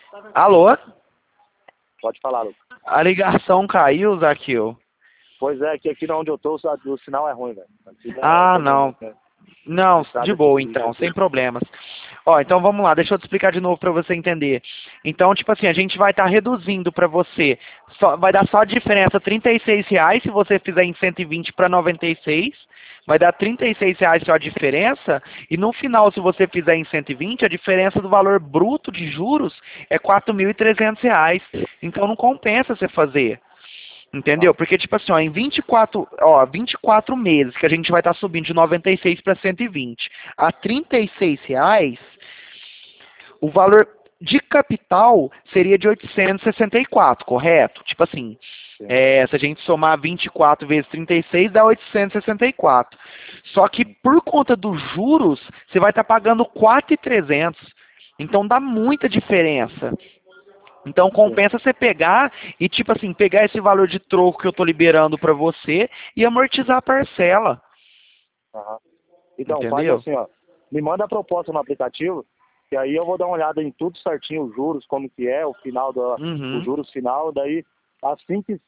Alô? Pode falar, Lucas. A ligação caiu, Zaqueu? Pois é, que aqui onde eu tô o sinal é ruim, velho. Aqui Ah, não. Não, de boa então, sem aqui. problemas. Ó, então vamos lá, deixa eu te explicar de novo para você entender. Então, tipo assim, a gente vai estar reduzindo para você, vai dar só a diferença R$ 36 se você fizer em 120 para 96, vai dar R$ 36 só a diferença, e no final, se você fizer em 120, a diferença do valor bruto de juros é R$ 4.300. Então não compensa você fazer. Entendeu? Porque, tipo assim, ó, em 24 meses que a gente vai estar subindo de 96 para 120 a R$ 36, o valor de capital seria de 864, correto? Tipo assim, se a gente somar 24 vezes 36 dá 864. Só que por conta dos juros, você vai estar pagando 4.300. Então dá muita diferença. Então compensa você pegar e, tipo assim, pegar esse valor de troco que eu tô liberando para você e amortizar a parcela. Aham. Então, faz Entendeu? assim, ó. Me manda a proposta no aplicativo, que aí eu vou dar uma olhada em tudo certinho, os juros, como que é, o final o Uhum. juros final, daí assim que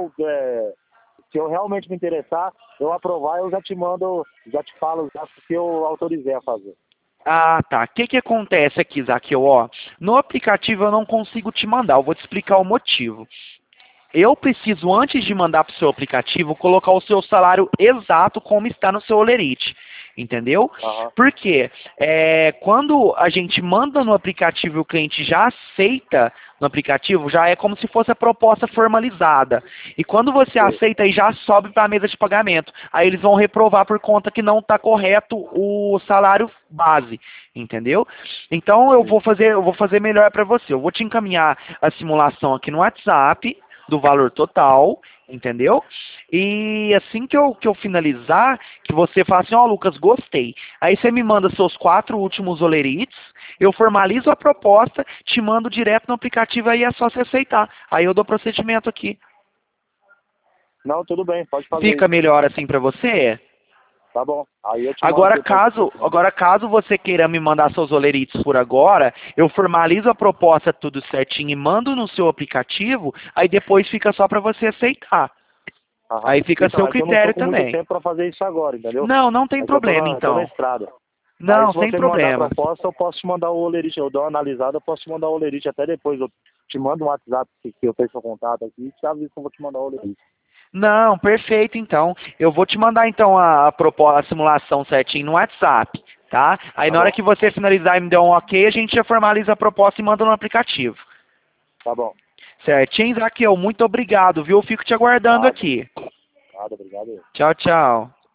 se eu realmente me interessar, eu aprovar, eu já te mando, já te falo já que eu autorizei a fazer. Ah, tá. O que que acontece aqui, Zaqueu? Ó, no aplicativo eu não consigo te mandar. Eu vou te explicar o motivo. Eu preciso, antes de mandar para o seu aplicativo, colocar o seu salário exato como está no seu Olerite. Entendeu? Aham. Por quê? Quando a gente manda no aplicativo e o cliente já aceita no aplicativo, já é como se fosse a proposta formalizada. E quando você Sim. aceita, aí já sobe para a mesa de pagamento. Aí eles vão reprovar por conta que não está correto o salário base. Entendeu? Então eu vou fazer melhor para você. Eu vou te encaminhar a simulação aqui no WhatsApp do valor total, entendeu? E assim que eu finalizar, que você fala assim, ó, Lucas, gostei. Aí você me manda seus 4 últimos olerites, eu formalizo a proposta, te mando direto no aplicativo, aí é só você aceitar. Aí eu dou procedimento aqui. Não, tudo bem, pode fazer Fica isso. melhor assim pra você? Tá bom. Aí eu te mando Agora depois. caso você queira me mandar seus olerites por agora, eu formalizo a proposta tudo certinho e mando no seu aplicativo, aí depois fica só para você aceitar. Aham. Aí fica a Então, seu é que eu não tô critério com muito também. tempo para fazer isso agora, entendeu? Não, não tem É que problema eu tô na então. estrada. Aí Não, se sem você me mandar a problemas. proposta, eu posso te mandar o olerite. Eu dou uma analisada, eu posso te mandar o olerite até depois. Eu te mando um WhatsApp que eu tenho seu contato aqui e te aviso que eu vou te mandar o olerite. Não, perfeito então. Eu vou te mandar então a simulação certinho no WhatsApp, tá? Aí Tá na hora bom? que você finalizar e me der um ok, a gente já formaliza a proposta e manda no aplicativo. Tá bom. Certinho, Zaqueu? Muito obrigado, viu? Eu fico te aguardando Nada, aqui. nada, obrigado. Tchau, tchau.